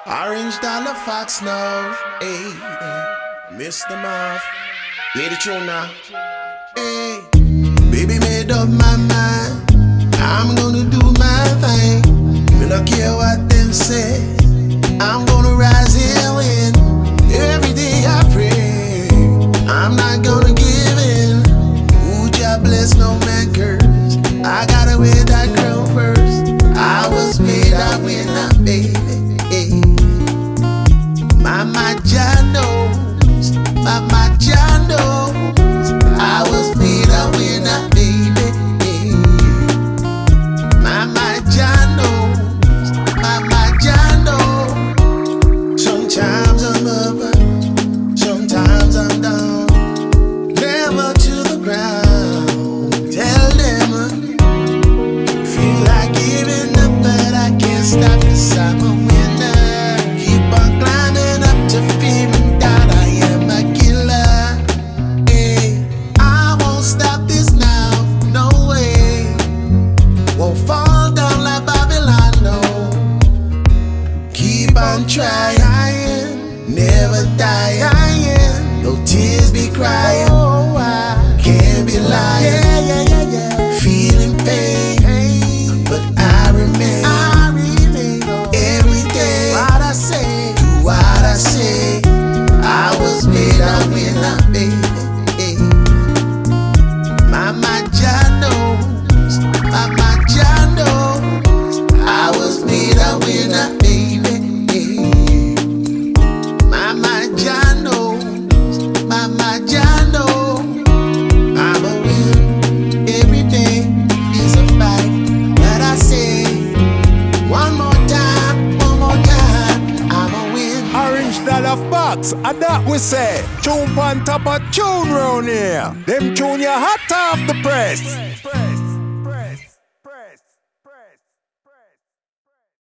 Orange Dollar Fox now, hey, Mr. Muff, hear the tune now, hey, baby made up my mind, I'm gonna do my thing, we don't care what them say, I'm gonna rise and win, every day I pray, I'm not gonna give in, ooh, God bless, no man curse, I gotta wear that crown first, I was made, I win, baby. Mama Jah knows, Mama Jah knows, I was made a winner, baby. Mama Jah knows, Mama Jah knows. Sometimes I'm up, sometimes I'm down, never to the ground. Tell them feel like giving up, but I can't stop 'cause I'm a winner. Keep on climbing up to feeling that I am a killer. Hey, I won't stop this now, no way. Won't fall down like Babylon, no. Keep on trying, never dying. No tears be crying, I can't be lying. Feeling pain, but I remain. Every day, what I say, do what I say. I was made a winner, baby. Mama Jah knows, Mama Jah knows. I was made a winner, baby. Mama Jah knows, Mama Jah knows. I'm a win. Every day is a fight, but I say one more time, I'm a win. Orange Dollar Fox, and that we say. Tune on top of tune round here. Them tune you hot off the press.